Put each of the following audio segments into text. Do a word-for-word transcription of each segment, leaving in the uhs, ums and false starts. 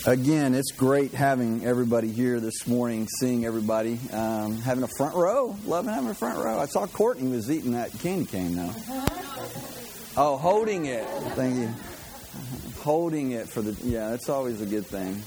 Again, it's great having everybody here this morning, seeing everybody, um, having a front row. Loving having a front row. I saw Courtney was eating that candy cane, though. Oh, holding it. Thank you. Holding it for the, yeah, that's always a good thing.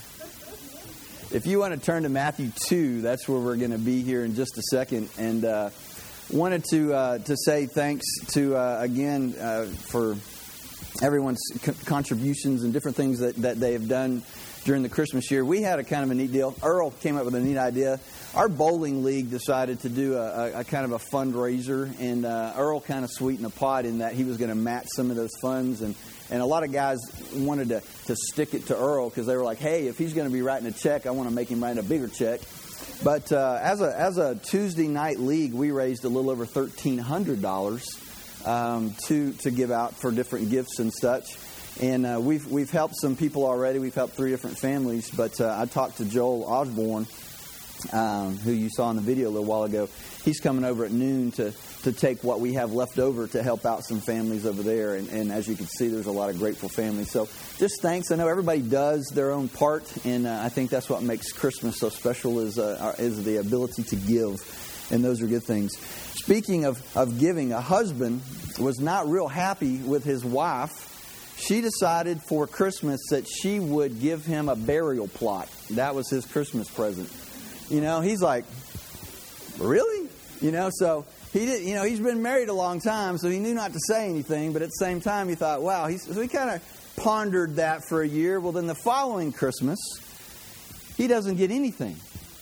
If you want to turn to Matthew two, that's where we're going to be here in just a second. And uh, wanted to uh, to say thanks to, uh, again, uh, for everyone's co- contributions and different things that, that they have done during the Christmas year. We had a kind of a neat deal. Earl came up with a neat idea. Our bowling league decided to do a, a, a kind of a fundraiser, and uh, Earl kind of sweetened the pot in that he was going to match some of those funds, and, and a lot of guys wanted to, to stick it to Earl because they were like, hey, if he's going to be writing a check, I want to make him write a bigger check. But uh, as a as a Tuesday night league, we raised a little over thirteen hundred dollars um, to to give out for different gifts and such. And uh, we've we've helped some people already. We've helped three different families. But uh, I talked to Joel Osborne, um, who you saw in the video a little while ago. He's coming over at noon to, to take what we have left over to help out some families over there. And, and as you can see, there's a lot of grateful families. So just thanks. I know everybody does their own part, and uh, I think that's what makes Christmas so special is uh, is the ability to give. And those are good things. Speaking of, of giving, a husband was not real happy with his wife. She decided for Christmas that she would give him a burial plot. That was his Christmas present. You know, he's like, really? You know, so he did. You know, he's been married a long time, so he knew not to say anything. But at the same time, he thought, wow. He's, so he kind of pondered that for a year. Well, then the following Christmas, he doesn't get anything.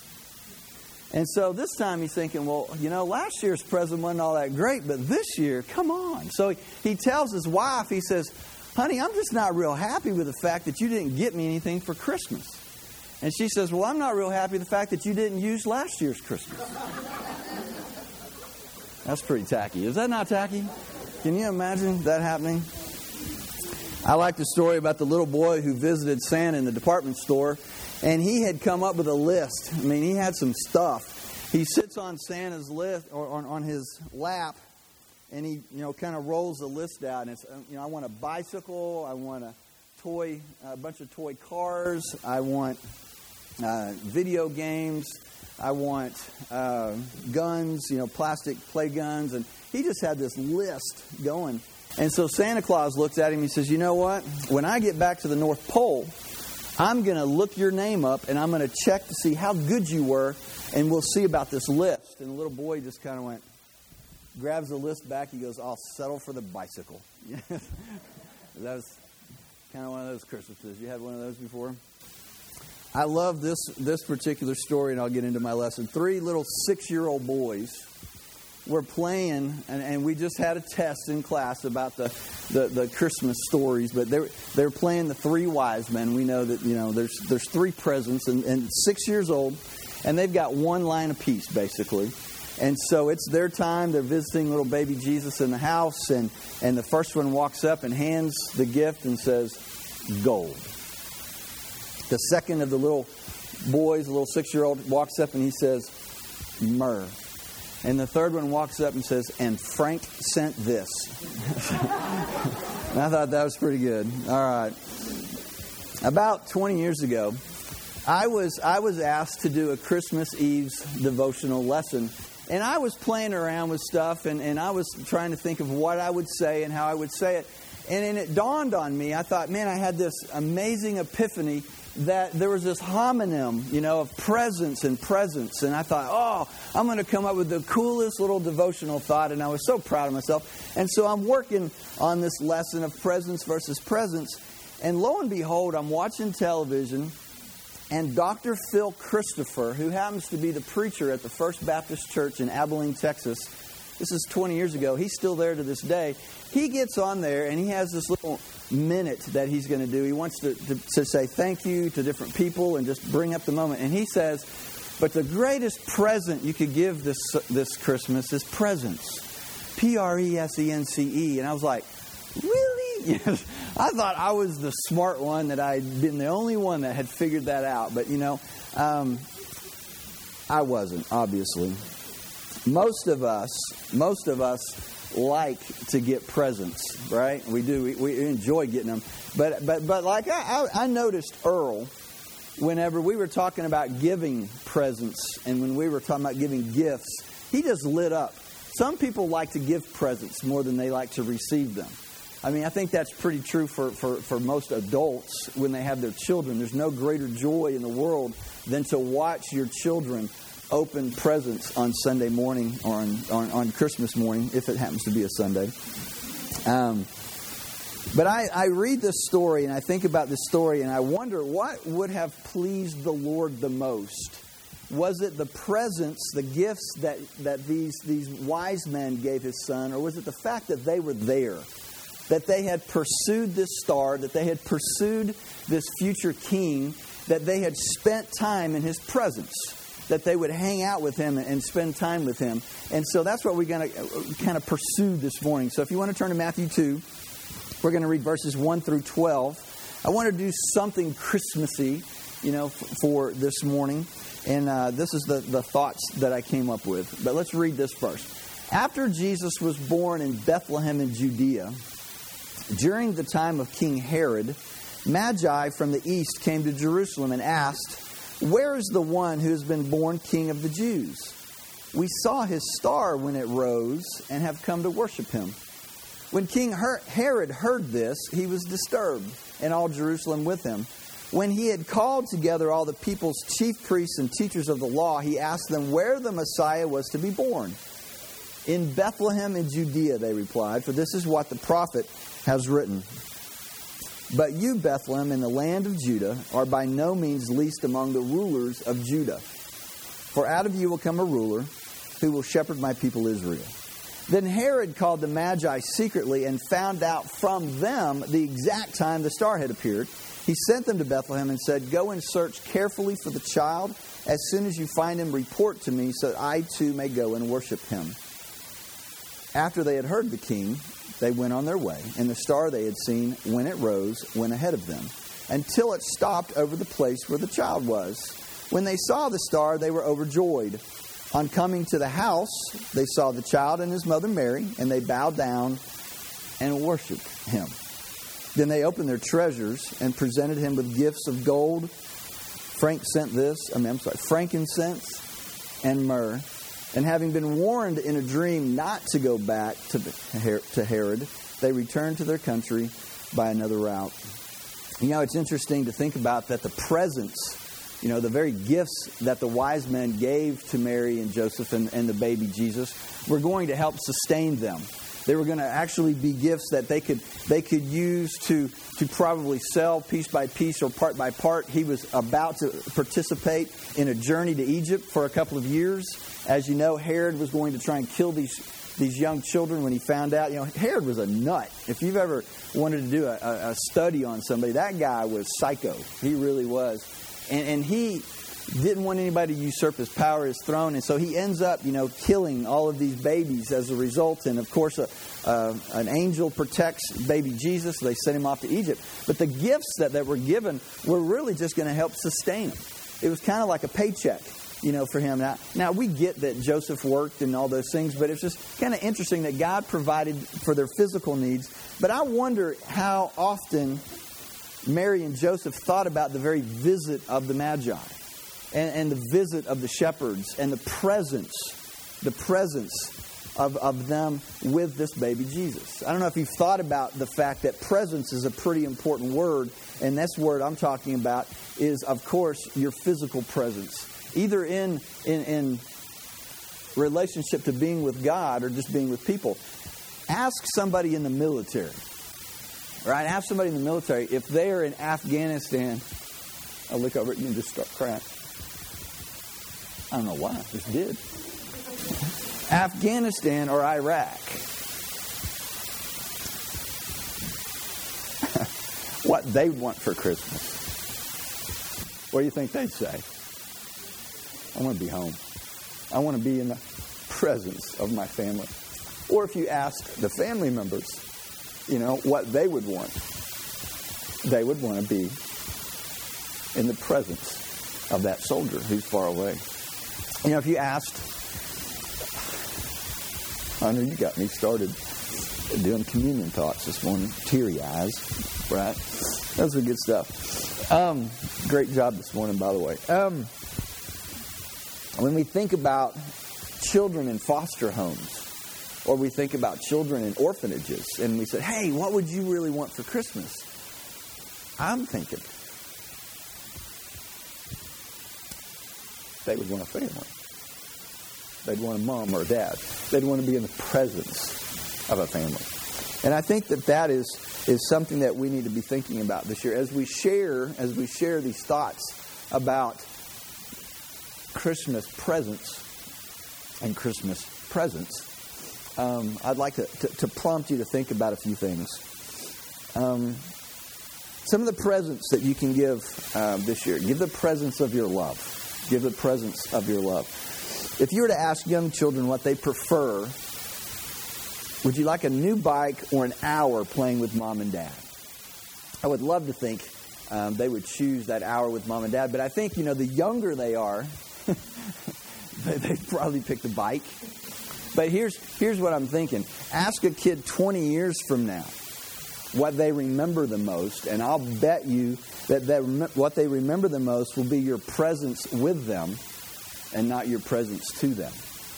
And so this time he's thinking, well, you know, last year's present wasn't all that great, but this year, come on. So he, he tells his wife, he says, honey, I'm just not real happy with the fact that you didn't get me anything for Christmas. And she says, well, I'm not real happy with the fact that you didn't use last year's Christmas. That's pretty tacky. Is that not tacky? Can you imagine that happening? I like the story about the little boy who visited Santa in the department store, and he had come up with a list. I mean, he had some stuff. He sits on Santa's list, or on, on his lap, and he, you know, kind of rolls the list out. And it's, you know, I want a bicycle. I want a toy, a bunch of toy cars. I want uh, video games. I want uh, guns, you know, plastic play guns. And he just had this list going. And so Santa Claus looks at him and he says, you know what? When I get back to the North Pole, I'm going to look your name up and I'm going to check to see how good you were. And we'll see about this list. And the little boy just kind of went, grabs the list back. He goes, I'll settle for the bicycle. That was kind of one of those Christmases. You had one of those before? I love this this particular story, and I'll get into my lesson. Three little six-year-old boys were playing, and, and we just had a test in class about the, the, the Christmas stories, but they're they're playing the three wise men. We know that, you know, there's there's three presents, and, and six years old, and they've got one line apiece, basically. And so it's their time. They're visiting little baby Jesus in the house. And, and the first one walks up and hands the gift and says, gold. The second of the little boys, the little six-year-old, walks up and he says, myrrh. And the third one walks up and says, and Frank sent this. And I thought that was pretty good. All right. About twenty years ago, I was I was asked to do a Christmas Eve's devotional lesson. And I was playing around with stuff, and, and I was trying to think of what I would say and how I would say it. And then it dawned on me, I thought, man, I had this amazing epiphany that there was this homonym, you know, of presence and presence. And I thought, oh, I'm going to come up with the coolest little devotional thought. And I was so proud of myself. And so I'm working on this lesson of presence versus presence. And lo and behold, I'm watching television. And Doctor Phil Christopher, who happens to be the preacher at the First Baptist Church in Abilene, Texas, this is twenty years ago. He's still there to this day. He gets on there and he has this little minute that he's going to do. He wants to, to, to say thank you to different people and just bring up the moment. And he says, but the greatest present you could give this this Christmas is presence. P R E S E N C E. And I was like, really? I thought I was the smart one, that I'd been the only one that had figured that out. But, you know, um, I wasn't, obviously. Most of us, most of us like to get presents, right? We do. We, we enjoy getting them. But, but, but like I, I, I noticed Earl, whenever we were talking about giving presents and when we were talking about giving gifts, he just lit up. Some people like to give presents more than they like to receive them. I mean, I think that's pretty true for, for, for most adults when they have their children. There's no greater joy in the world than to watch your children open presents on Sunday morning or on, on, on Christmas morning, if it happens to be a Sunday. Um, but I, I read this story and I think about this story and I wonder what would have pleased the Lord the most. Was it the presents, the gifts that, that these, these wise men gave his son, or was it the fact that they were there? That they had pursued this star, that they had pursued this future king, that they had spent time in his presence, that they would hang out with him and spend time with him. And so that's what we're going to kind of pursue this morning. So if you want to turn to Matthew two, we're going to read verses one through twelve. I want to do something Christmassy, you know, f- for this morning. And uh, this is the, the thoughts that I came up with. But let's read this first. After Jesus was born in Bethlehem in Judea, during the time of King Herod, Magi from the east came to Jerusalem and asked, "Where is the one who has been born King of the Jews? We saw his star when it rose and have come to worship him." When King Herod heard this, he was disturbed, and all Jerusalem with him. When he had called together all the people's chief priests and teachers of the law, he asked them where the Messiah was to be born. "In Bethlehem in Judea," they replied, "for this is what the prophet has written. But you, Bethlehem, in the land of Judah, are by no means least among the rulers of Judah. For out of you will come a ruler who will shepherd my people Israel." Then Herod called the Magi secretly and found out from them the exact time the star had appeared. He sent them to Bethlehem and said, "Go and search carefully for the child. As soon as you find him, report to me so that I too may go and worship him." After they had heard the king, they went on their way, and the star they had seen, when it rose, went ahead of them, until it stopped over the place where the child was. When they saw the star, they were overjoyed. On coming to the house, they saw the child and his mother Mary, and they bowed down and worshipped him. Then they opened their treasures and presented him with gifts of gold, frankincense, I mean, I'm sorry, frankincense and myrrh. And having been warned in a dream not to go back to, to Herod, they returned to their country by another route. You know, it's interesting to think about that the presents, you know, the very gifts that the wise men gave to Mary and Joseph and, and the baby Jesus were going to help sustain them. They were going to actually be gifts that they could they could use to, to probably sell piece by piece or part by part. He was about to participate in a journey to Egypt for a couple of years. As you know, Herod was going to try and kill these these young children when he found out. You know, Herod was a nut. If you've ever wanted to do a, a study on somebody, that guy was psycho. He really was. And, and he didn't want anybody to usurp his power, his throne, and so he ends up, you know, killing all of these babies as a result. And of course, a, uh, an angel protects baby Jesus. They send him off to Egypt. But the gifts that, that were given were really just going to help sustain him. It was kind of like a paycheck, you know, for him. Now, now we get that Joseph worked and all those things, but it's just kind of interesting that God provided for their physical needs. But I wonder how often Mary and Joseph thought about the very visit of the Magi. And, and the visit of the shepherds and the presence, the presence of, of them with this baby Jesus. I don't know if you've thought about the fact that presence is a pretty important word. And this word I'm talking about is, of course, your physical presence. Either in, in, in relationship to being with God or just being with people. Ask somebody in the military. Right? Ask somebody in the military if they are in Afghanistan. I'll look over at you and just start crying. I don't know why. I just did. Afghanistan or Iraq. What they want for Christmas. What do you think they'd say? I want to be home. I want to be in the presence of my family. Or if you ask the family members, you know, what they would want, they would want to be in the presence of that soldier who's far away. You know, if you asked, I know you got me started doing communion thoughts this morning, teary eyes. right? That's some good stuff. Um, great job this morning, by the way. Um, when we think about children in foster homes, or we think about children in orphanages, and we say, hey, what would you really want for Christmas? I'm thinking they would want a family. They'd want a mom or a dad. They'd want to be in the presence of a family. And I think that that is, is something that we need to be thinking about this year. As we share, as we share these thoughts about Christmas presents and Christmas presents, um, I'd like to, to, to prompt you to think about a few things. Um, some of the presents that you can give uh, this year. Give the presence of your love. Give the presence of your love. If you were to ask young children what they prefer, would you like a new bike or an hour playing with mom and dad? I would love to think um, they would choose that hour with mom and dad. But I think, you know, the younger they are, they, they'd probably pick the bike. But here's here's what I'm thinking. Ask a kid twenty years from now what they remember the most, and I'll bet you that they, what they remember the most will be your presence with them and not your presence to them.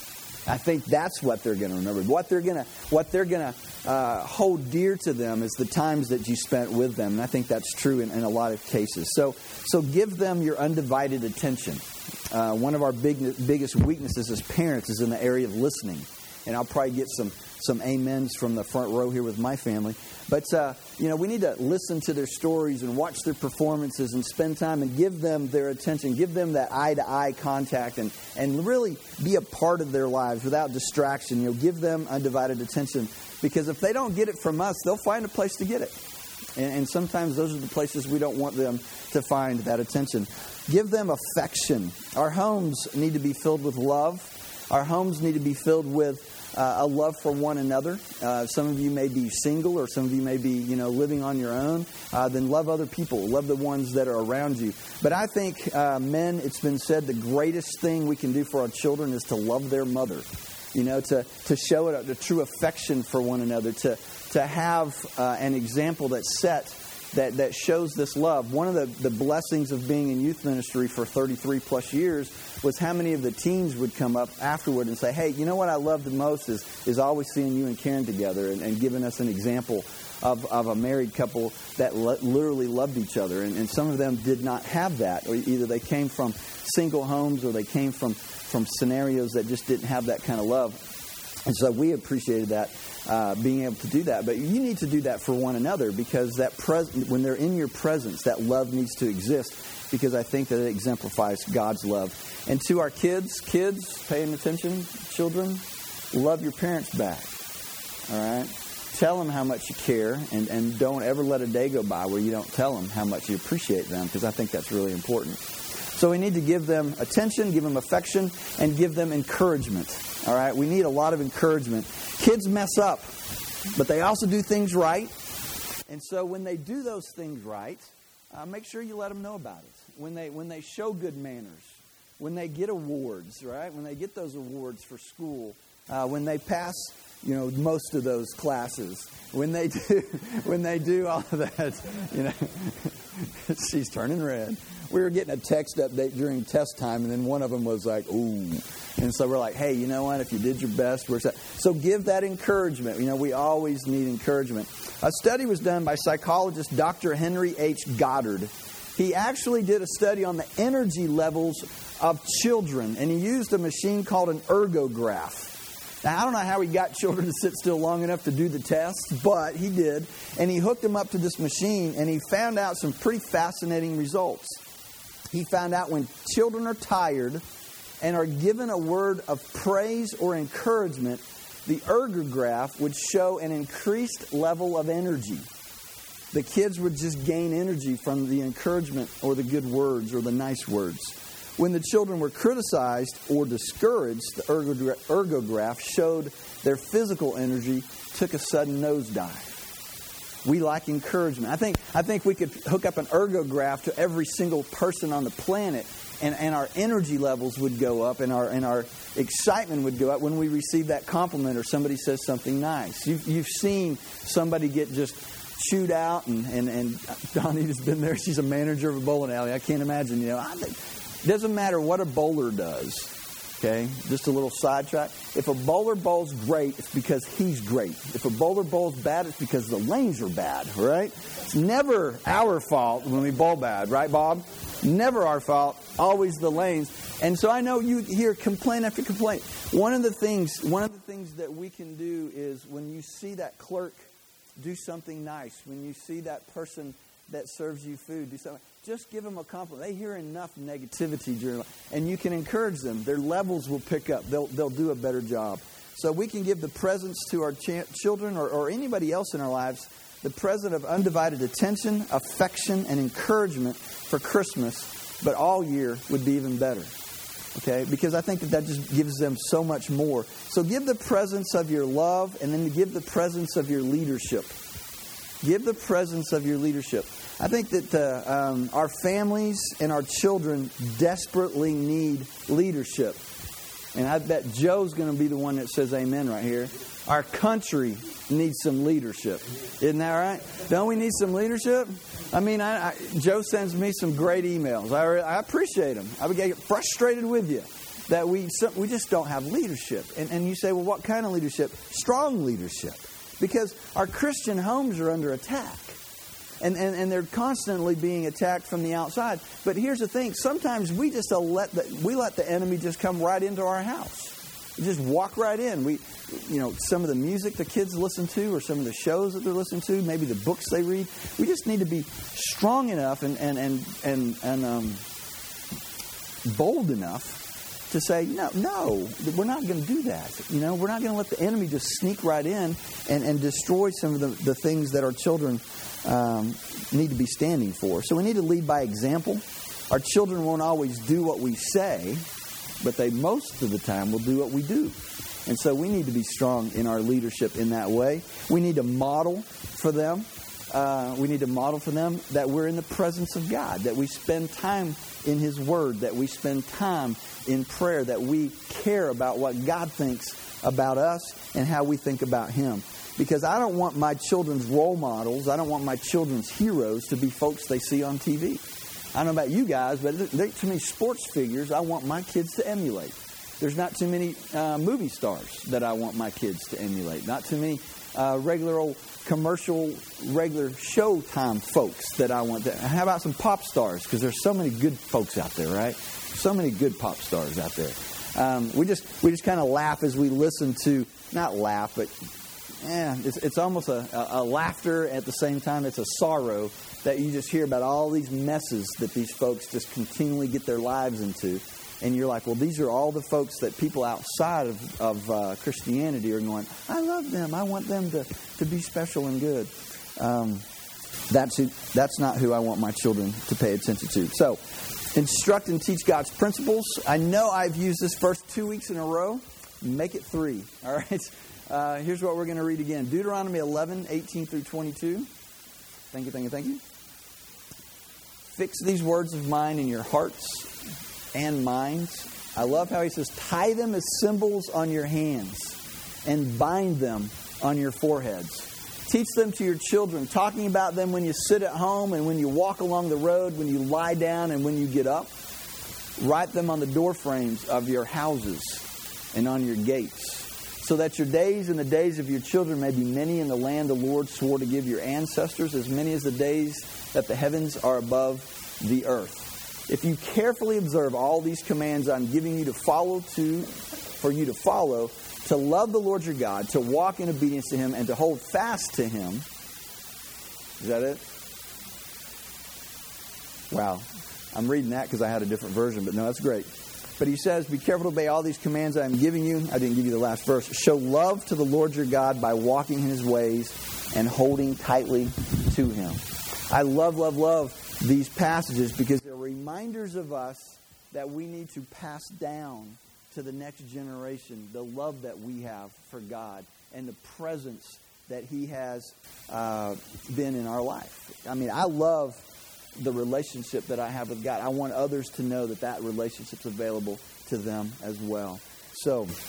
I think that's what they're going to remember. What they're going to what they're going to uh, hold dear to them is the times that you spent with them, and I think that's true in, in a lot of cases. So, so give them your undivided attention. Uh, one of our big, biggest weaknesses as parents is in the area of listening, and I'll probably get some some amens from the front row here with my family. But uh, you know, we need to listen to their stories and watch their performances and spend time and give them their attention, give them that eye-to-eye contact, and and really be a part of their lives without distraction. You know, give them undivided attention, because if they don't get it from us, they'll find a place to get it. And, and sometimes those are the places we don't want them to find that attention. Give them affection. Our homes need to be filled with love. Our homes need to be filled with uh, a love for one another. Uh, some of you may be single, or some of you may be, you know, living on your own. Uh, then love other people. Love the ones that are around you. But I think, uh, men, it's been said the greatest thing we can do for our children is to love their mother. You know, to, to show it a true affection for one another, to to have uh, an example that's set that, that shows this love. One of the, the blessings of being in youth ministry for thirty-three plus years was how many of the teens would come up afterward and say, hey, you know what I love the most is, is always seeing you and Karen together, and, and giving us an example of, of a married couple that le- literally loved each other. And, and some of them did not have that, or either they came from single homes, or they came from from scenarios that just didn't have that kind of love. And so we appreciated that, uh, being able to do that. But you need to do that for one another, because that pres- when they're in your presence, that love needs to exist, because I think that it exemplifies God's love. And to our kids, kids, paying attention, children, love your parents back. All right? Tell them how much you care, and, and don't ever let a day go by where you don't tell them how much you appreciate them, because I think that's really important. So we need to give them attention, give them affection, and give them encouragement. All right? We need a lot of encouragement. Kids mess up, but they also do things right. And so when they do those things right, uh, make sure you let them know about it. When they when they show good manners, when they get awards, right? When they get those awards for school, uh, when they pass, you know, most of those classes, when they do when they do all of that, you know, she's turning red. We were getting a text update during test time, and then one of them was like, ooh. And so we're like, hey, you know what? If you did your best, we're set. So give that encouragement. You know, we always need encouragement. A study was done by psychologist Doctor Henry H. Goddard. He actually did a study on the energy levels of children, and he used a machine called an ergograph. Now, I don't know how he got children to sit still long enough to do the test, but he did. And he hooked them up to this machine, and he found out some pretty fascinating results. He found out when children are tired and are given a word of praise or encouragement, the ergograph would show an increased level of energy. The kids would just gain energy from the encouragement or the good words or the nice words. When the children were criticized or discouraged, the ergograph showed their physical energy took a sudden nosedive. We like encouragement. I think I think we could hook up an ergograph to every single person on the planet, and, and our energy levels would go up, and our and our excitement would go up when we receive that compliment or somebody says something nice. You've, you've seen somebody get just chewed out, and, and, and Donita's been there. She's a manager of a bowling alley. I can't imagine, you know. I think, it doesn't matter what a bowler does, okay? Just a little sidetrack. If a bowler bowls great, it's because he's great. If a bowler bowls bad, it's because the lanes are bad, right? It's never our fault when we bowl bad, right, Bob? Never our fault, always the lanes. And so I know you hear complaint after complaint. One of the things, one of the things that we can do is when you see that clerk do something nice, when you see that person that serves you food do something, just give them a compliment. They hear enough negativity during life, and you can encourage them. Their levels will pick up. They'll they'll do a better job. So we can give the presents to our ch- children or, or anybody else in our lives, the present of undivided attention, affection, and encouragement for Christmas, but all year would be even better. Okay? Because I think that that just gives them so much more. So give the presence of your love, and then give the presence of your leadership. Give the presence of your leadership. I think that uh, um, our families and our children desperately need leadership. And I bet Joe's going to be the one that says amen right here. Our country needs some leadership. Isn't that right? Don't we need some leadership? I mean, I, I, Joe sends me some great emails. I, I appreciate them. I would get frustrated with you that we we just don't have leadership. And, and you say, well, what kind of leadership? Strong leadership. Because our Christian homes are under attack. And, and, and they're constantly being attacked from the outside. But here's the thing. Sometimes we just let the, we let the enemy just come right into our house. We just walk right in. We, you know, some of the music the kids listen to or some of the shows that they're listening to, maybe the books they read. We just need to be strong enough and, and, and, and, and um, bold enough to say, no, no, we're not going to do that. You know, we're not going to let the enemy just sneak right in and, and destroy some of the, the things that our children um, need to be standing for. So we need to lead by example. Our children won't always do what we say, but they most of the time will do what we do. And so we need to be strong in our leadership in that way. We need to model for them. Uh, we need to model for them that we're in the presence of God, that we spend time in His Word, that we spend time in prayer, that we care about what God thinks about us and how we think about Him. Because I don't want my children's role models, I don't want my children's heroes to be folks they see on T V. I don't know about you guys, but there are too many sports figures I want my kids to emulate. There's not too many uh, movie stars that I want my kids to emulate. Not too many uh, regular old commercial, regular showtime folks that I want to. How about some pop stars? Because there's so many good folks out there, right? So many good pop stars out there. Um, we just we just kind of laugh as we listen to, not laugh, but yeah, it's, it's almost a, a, a laughter at the same time. It's a sorrow that you just hear about all these messes that these folks just continually get their lives into. And you're like, well, these are all the folks that people outside of, of uh, Christianity are going, I love them. I want them to, to be special and good. Um, that's who, that's not who I want my children to pay attention to. So, instruct and teach God's principles. I know I've used this verse two weeks in a row. Make it three. All right. Uh, here's what we're going to read again. Deuteronomy eleven, eighteen through twenty-two. Thank you, thank you, thank you. Fix these words of mine in your hearts and minds. I love how he says, tie them as symbols on your hands and bind them on your foreheads. Teach them to your children, talking about them when you sit at home and when you walk along the road, when you lie down and when you get up. Write them on the door frames of your houses and on your gates, so that your days and the days of your children may be many in the land the Lord swore to give your ancestors, as many as the days that the heavens are above the earth. If you carefully observe all these commands I'm giving you to follow to, for you to follow, to love the Lord your God, to walk in obedience to Him, and to hold fast to Him. Is that it? Wow. I'm reading that because I had a different version, but no, that's great. But he says, be careful to obey all these commands I'm giving you. I didn't give you the last verse. Show love to the Lord your God by walking in His ways and holding tightly to Him. I love, love, love these passages because they're reminders of us that we need to pass down to the next generation the love that we have for God and the presence that He has uh, been in our life. I mean, I love the relationship that I have with God. I want others to know that that relationship's available to them as well. So,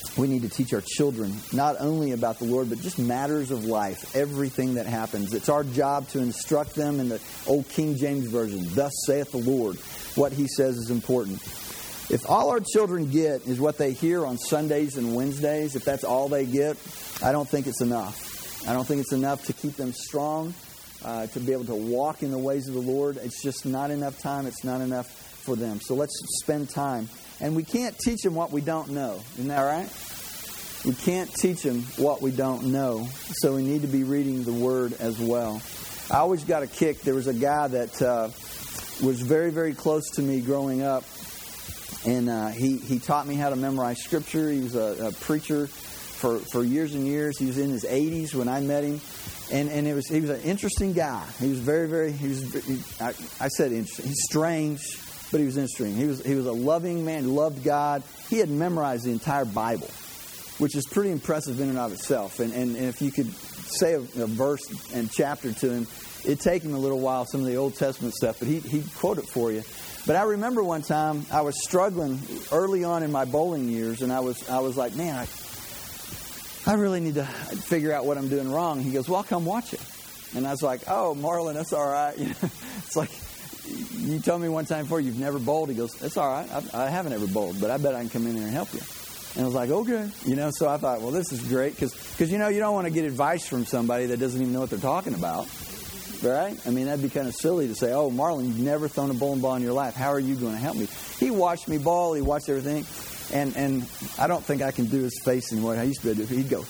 we need to teach our children not only about the Lord, but just matters of life, everything that happens. It's our job to instruct them in the old King James Version. Thus saith the Lord. What He says is important. If all our children get is what they hear on Sundays and Wednesdays, if that's all they get, I don't think it's enough. I don't think it's enough to keep them strong, uh, to be able to walk in the ways of the Lord. It's just not enough time. It's not enough for them. So let's spend time. And we can't teach them what we don't know. Isn't that right? We can't teach them what we don't know. So we need to be reading the Word as well. I always got a kick. There was a guy that uh, was very, very close to me growing up. And uh, he, he taught me how to memorize Scripture. He was a, a preacher for, for years and years. He was in his eighties when I met him. And and it was he was an interesting guy. He was very, very, he was, he, I, I said interesting. He's strange, but he was interesting. He was, he was a loving man. He loved God. He had memorized the entire Bible, which is pretty impressive in and of itself. And, and, and if you could say a, a verse and chapter to him, it'd take him a little while, some of the Old Testament stuff, but he, he'd quote it for you. But I remember one time I was struggling early on in my bowling years, and I was I was like, man, I, I really need to figure out what I'm doing wrong. He goes, well, I'll come watch it. And I was like, oh, Marlon, that's all right. You know, it's like, you told me one time before you've never bowled. He goes, that's all right. I, I haven't ever bowled, but I bet I can come in there and help you. And I was like, okay. You know, so I thought, well, this is great. Because, because you know, you don't want to get advice from somebody that doesn't even know what they're talking about. Right? I mean, that'd be kind of silly to say, oh, Marlon, you've never thrown a bowling ball in your life. How are you going to help me? He watched me bowl. He watched everything. And and I don't think I can do his face anymore. I used to be able to do. He'd go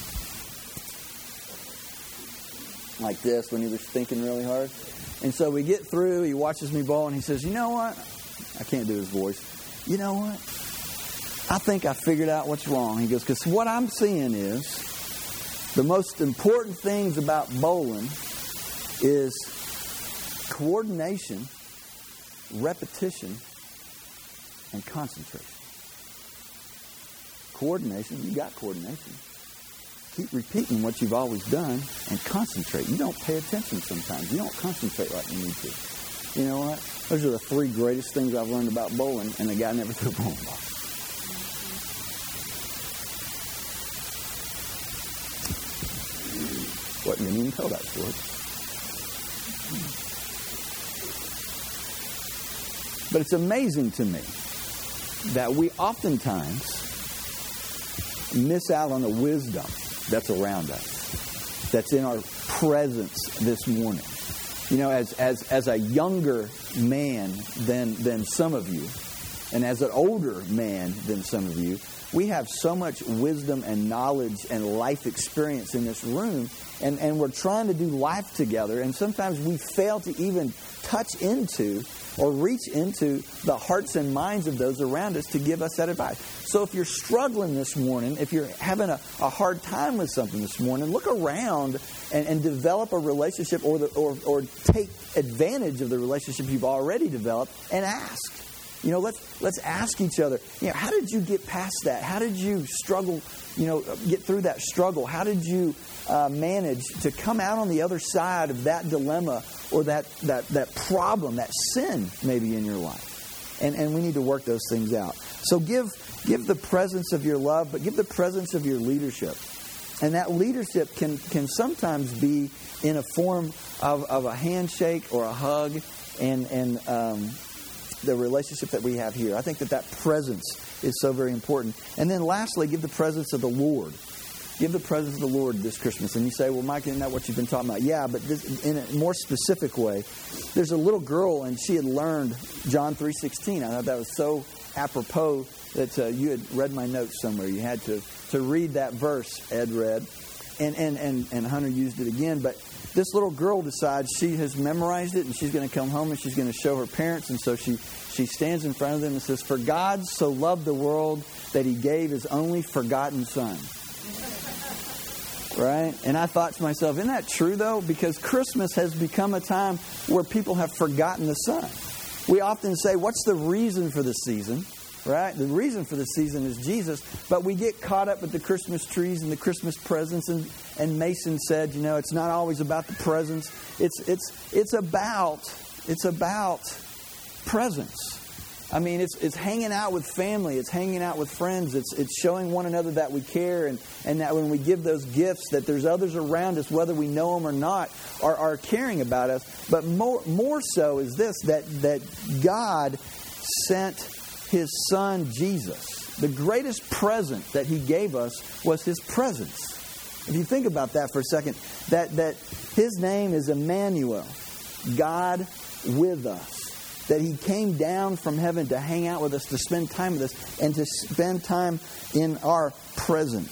like this when he was thinking really hard. And so we get through. He watches me bowl, and he says, you know what? I can't do his voice. You know what? I think I figured out what's wrong. He goes, because what I'm seeing is the most important things about bowling is coordination, repetition, and concentration. Coordination, you got coordination. Keep repeating what you've always done and concentrate. You don't pay attention sometimes. You don't concentrate like you need to. You know what? Those are the three greatest things I've learned about bowling, and the guy never threw a bowling ball. Wasn't going to even tell that story. But it's amazing to me that we oftentimes miss out on the wisdom that's around us, that's in our presence this morning. You know, as as as a younger man than than some of you, and as an older man than some of you, we have so much wisdom and knowledge and life experience in this room, and, and we're trying to do life together, and sometimes we fail to even touch into or reach into the hearts and minds of those around us to give us that advice. So if you're struggling this morning, if you're having a, a hard time with something this morning, look around and, and develop a relationship or, the, or or take advantage of the relationship you've already developed and ask. You know, let's let's ask each other, you know, how did you get past that? How did you struggle, you know, get through that struggle? How did you uh, manage to come out on the other side of that dilemma or that, that, that problem, that sin maybe in your life? And and we need to work those things out. So give give the presence of your love, but give the presence of your leadership. And that leadership can, can sometimes be in a form of, of a handshake or a hug and, and um, the relationship that we have here. I think that that presence is so very important. And then lastly, give the presence of the Lord. Give the presence of the Lord this Christmas. And you say, well, Mike, isn't that what you've been talking about? Yeah, but this, in a more specific way. There's a little girl, and she had learned John three sixteen. I thought that was so apropos that uh, you had read my notes somewhere. You had to, to read that verse, Ed read. And, and, and, and Hunter used it again. But this little girl decides she has memorized it, and she's going to come home and she's going to show her parents. And so she, she stands in front of them and says, "For God so loved the world that He gave His only forgotten Son." Right? And I thought to myself, isn't that true, though? Because Christmas has become a time where people have forgotten the Son. We often say, what's the reason for the season? Right? The reason for the season is Jesus. But we get caught up with the Christmas trees and the Christmas presents. And, and Mason said, you know, it's not always about the presents. It's it's it's about it's about presence. I mean, it's it's hanging out with family. It's hanging out with friends. It's it's showing one another that we care, and, and that when we give those gifts, that there's others around us, whether we know them or not, are, are caring about us. But more more so is this, that that God sent His Son, Jesus. The greatest present that He gave us was His presence. If you think about that for a second, that, that His name is Emmanuel, God with us. That He came down from heaven to hang out with us, to spend time with us, and to spend time in our presence.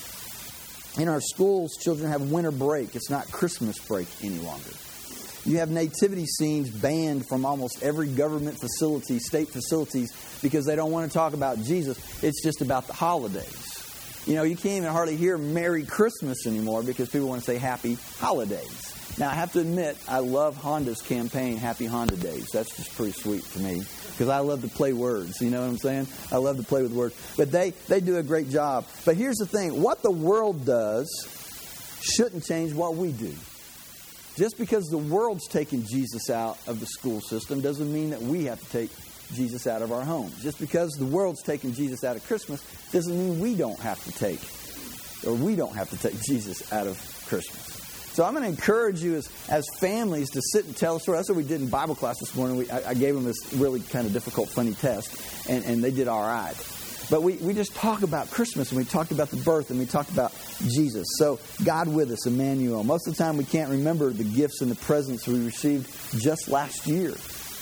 In our schools, children have winter break. It's not Christmas break any longer. You have nativity scenes banned from almost every government facility, state facilities, because they don't want to talk about Jesus. It's just about the holidays. You know, you can't even hardly hear Merry Christmas anymore because people want to say Happy Holidays. Now, I have to admit, I love Honda's campaign, Happy Honda Days. That's just pretty sweet to me because I love to play words. You know what I'm saying? I love to play with words. But they, they do a great job. But here's the thing. What the world does shouldn't change what we do. Just because the world's taking Jesus out of the school system doesn't mean that we have to take Jesus out of our homes. Just because the world's taking Jesus out of Christmas doesn't mean we don't have to take, or we don't have to take Jesus out of Christmas. So I'm going to encourage you as, as families to sit and tell a story. That's what we did in Bible class this morning. We, I, I gave them this really kind of difficult, funny test, and, and they did all right. But we, we just talk about Christmas, and we talked about the birth, and we talked about Jesus. So God with us, Emmanuel. Most of the time we can't remember the gifts and the presents we received just last year.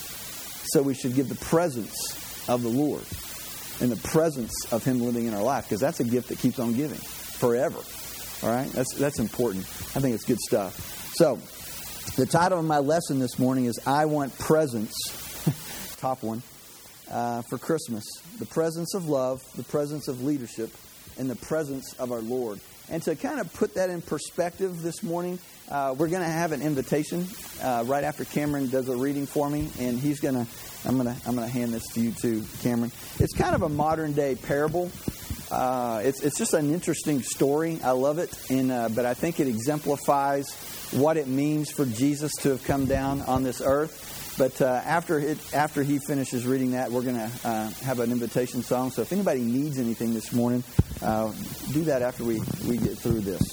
So we should give the presence of the Lord and the presence of Him living in our life, because that's a gift that keeps on giving forever. All right? That's that's important. I think it's good stuff. So, the title of my lesson this morning is I Want Presents, top one, uh, for Christmas. The presence of love, the presence of leadership, and the presence of our Lord. And to kind of put that in perspective this morning, uh, we're going to have an invitation uh, right after Cameron does a reading for me, and he's going to. I'm going to. I'm going to hand this to you too, Cameron. It's kind of a modern day parable. Uh, it's it's just an interesting story. I love it, and uh, but I think it exemplifies what it means for Jesus to have come down on this earth. But uh, after it, after he finishes reading that, we're going to uh, have an invitation song. So if anybody needs anything this morning, uh, do that after we, we get through this.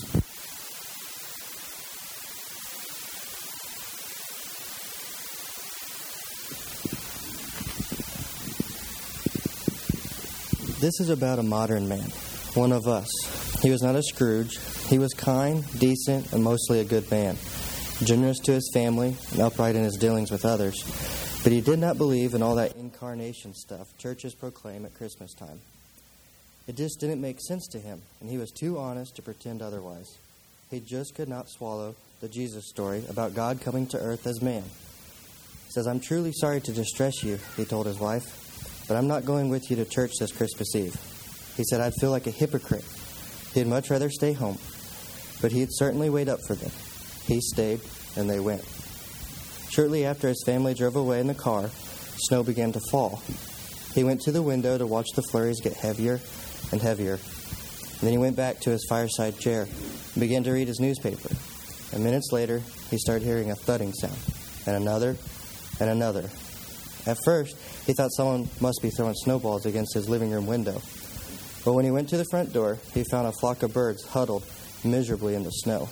This is about a modern man, one of us. He was not a Scrooge. He was kind, decent, and mostly a good man, generous to his family and upright in his dealings with others. But he did not believe in all that incarnation stuff churches proclaim at Christmas time. It just didn't make sense to him, and he was too honest to pretend otherwise. He just could not swallow the Jesus story about God coming to earth as man. He says, "I'm truly sorry to distress you," he told his wife, "but I'm not going with you to church this Christmas Eve." He said, "I'd feel like a hypocrite." He'd much rather stay home, but he'd certainly wait up for them. He stayed, and they went. Shortly after his family drove away in the car, snow began to fall. He went to the window to watch the flurries get heavier and heavier. And then he went back to his fireside chair and began to read his newspaper. And minutes later, he started hearing a thudding sound, and another, and another. At first, he thought someone must be throwing snowballs against his living room window. But when he went to the front door, he found a flock of birds huddled miserably in the snow.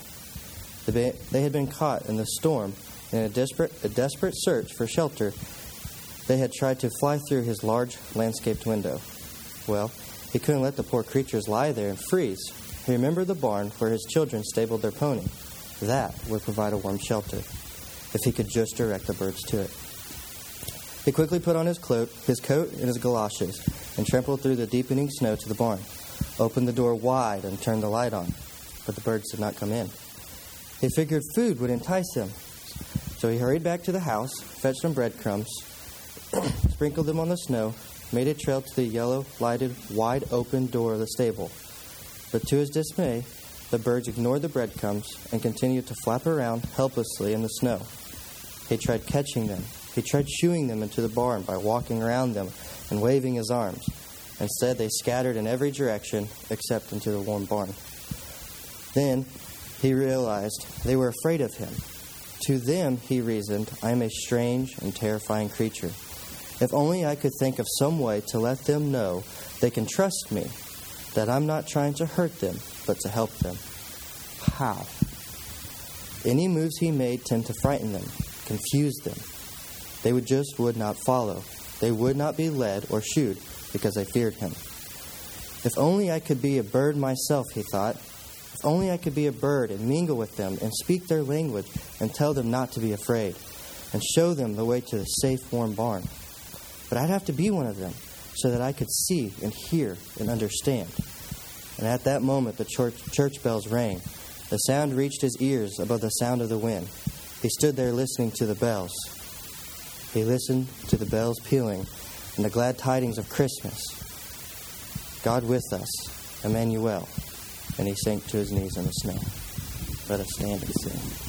They had been caught in the storm, and in a desperate, a desperate search for shelter, they had tried to fly through his large landscaped window. Well, he couldn't let the poor creatures lie there and freeze. He remembered the barn where his children stabled their pony. That would provide a warm shelter, if he could just direct the birds to it. He quickly put on his coat, his coat and his galoshes, and trampled through the deepening snow to the barn, opened the door wide and turned the light on, but the birds did not come in. He figured food would entice him, so he hurried back to the house, fetched some breadcrumbs, sprinkled them on the snow, made a trail to the yellow, lighted, wide-open door of the stable. But to his dismay, the birds ignored the breadcrumbs and continued to flap around helplessly in the snow. He tried catching them. He tried shooing them into the barn by walking around them and waving his arms. Instead, they scattered in every direction except into the warm barn. Then he realized they were afraid of him. To them, he reasoned, I am a strange and terrifying creature. If only I could think of some way to let them know they can trust me, that I'm not trying to hurt them, but to help them. How? Any moves he made tend to frighten them, confuse them. They would just would not follow. They would not be led or shooed because they feared him. If only I could be a bird myself, he thought. If only I could be a bird and mingle with them and speak their language and tell them not to be afraid and show them the way to the safe, warm barn. But I'd have to be one of them so that I could see and hear and understand. And at that moment, the church, church bells rang. The sound reached his ears above the sound of the wind. He stood there listening to the bells. He listened to the bells pealing and the glad tidings of Christmas. God with us, Emmanuel. And he sank to his knees in the snow. Let us stand and sing.